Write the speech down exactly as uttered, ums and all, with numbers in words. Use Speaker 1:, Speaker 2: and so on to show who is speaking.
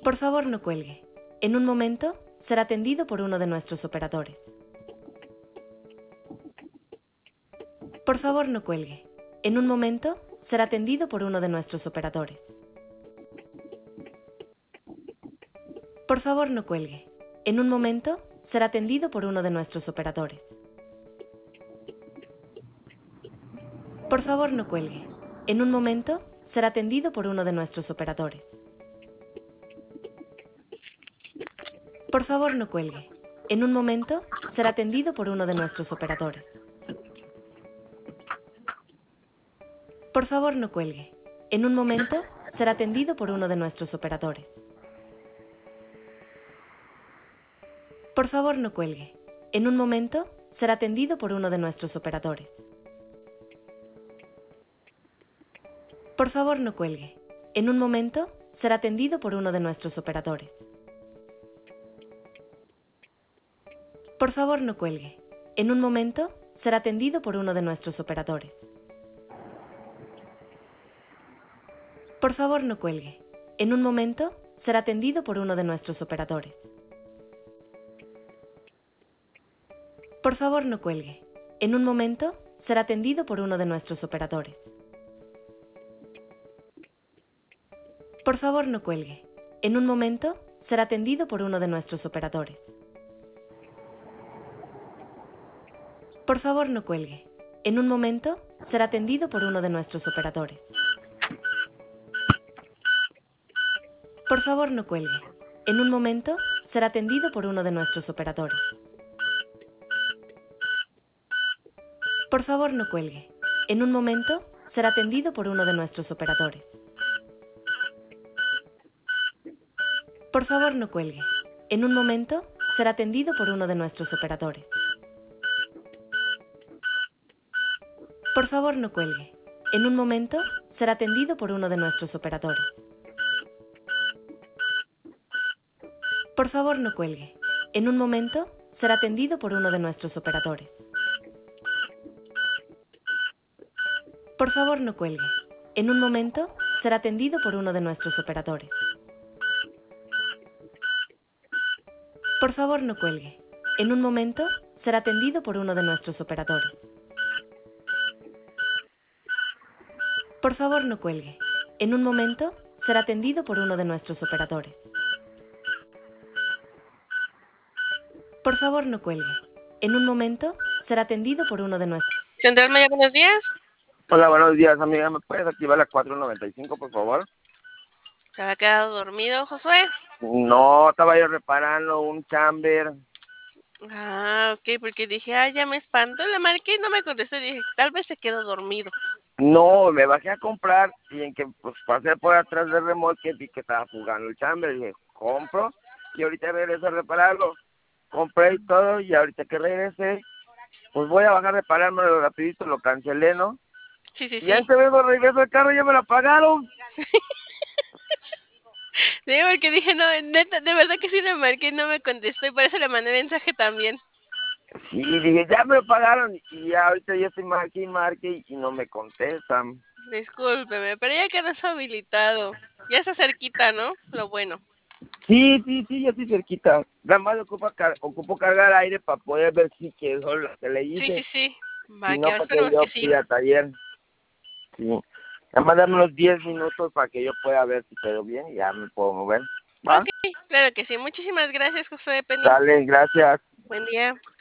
Speaker 1: Por favor, no cuelgue. En un momento, será atendido por uno de nuestros operadores. Por favor, no cuelgue. En un momento, será atendido por uno de nuestros operadores. Por favor, no cuelgue. En un momento, será atendido por uno de nuestros operadores. Por favor, no cuelgue. En un momento, será atendido por uno de nuestros operadores. Por favor, no cuelgue. En un momento, será atendido por uno de nuestros operadores. Por favor, no cuelgue. En un momento, será atendido por uno de nuestros operadores. Por favor, no cuelgue. En un momento, será atendido por uno de nuestros operadores. Por favor, no cuelgue. En un momento, será atendido por uno de nuestros operadores. Por favor, no cuelgue. En un momento, será atendido por uno de nuestros operadores. Por favor, no cuelgue. En un momento, será atendido por uno de nuestros operadores. Por favor, no cuelgue. En un momento, será atendido por uno de nuestros operadores. Por favor, no cuelgue. En un momento, será atendido por uno de nuestros operadores. Por favor, no cuelgue. En un momento, será atendido por uno de nuestros operadores. Por favor, no cuelgue. En un momento, será atendido por uno de nuestros operadores. Por favor, no cuelgue. En un momento, será atendido por uno de nuestros operadores. Por favor, no cuelgue. En un momento, será atendido por uno de nuestros operadores. Por favor, no cuelgue. En un momento, será atendido por uno de nuestros operadores. Por favor, no cuelgue. En un momento, será atendido por uno de nuestros operadores. Por favor, no cuelgue. En un momento, será atendido por uno de nuestros operadores. Por favor, no cuelgue. En un momento, será atendido por uno de nuestros operadores. Por favor, no cuelgue. En un momento, será atendido por uno de nuestros operadores. Por favor, no cuelgue. En un momento, será atendido por uno de nuestros...
Speaker 2: Central Maya, buenos días.
Speaker 3: Hola, buenos días, amiga. ¿Me puedes activar la cuatro noventa y cinco, por favor?
Speaker 2: ¿Se había quedado dormido, Josué?
Speaker 3: No, estaba yo reparando un chamber.
Speaker 2: Ah, ok, porque dije, ah, ya me espanto. Le marqué y no me contestó. Dije, tal vez se quedó dormido.
Speaker 3: No, me bajé a comprar y en que pues pasé por atrás del remolque vi que estaba jugando el chamber. Dije, compro y ahorita regreso a repararlo. Compré y todo y ahorita que regresé, pues voy a bajar a reparármelo rapidito, lo cancelé, ¿no?
Speaker 2: Sí, sí,
Speaker 3: Y
Speaker 2: sí.
Speaker 3: ya este vengo, regreso al carro y ya me lo apagaron.
Speaker 2: Sí, porque dije, no, neta, de verdad que sí le marqué y no me contestó y por eso le mandé mensaje también.
Speaker 3: Sí, dije, ya me lo pagaron y ya ahorita ya estoy marque y marque y no me contestan.
Speaker 2: Discúlpeme, pero ya quedó habilitado. Ya está cerquita, ¿no? Lo bueno.
Speaker 3: Sí, sí, sí, ya estoy cerquita. Nada más ocupo, car ocupo cargar aire para poder ver si quedó lo que le
Speaker 2: Sí,
Speaker 3: hice.
Speaker 2: sí, sí. Va,
Speaker 3: Si no,
Speaker 2: que
Speaker 3: para que
Speaker 2: esperemos
Speaker 3: yo
Speaker 2: que sí.
Speaker 3: fui a taller. Sí. Nada más dame unos diez minutos para que yo pueda ver si quedó bien y ya me puedo mover. ¿Va?
Speaker 2: Ok, claro que sí. Muchísimas gracias, Josué Penny.
Speaker 3: Dale, gracias.
Speaker 2: Buen día.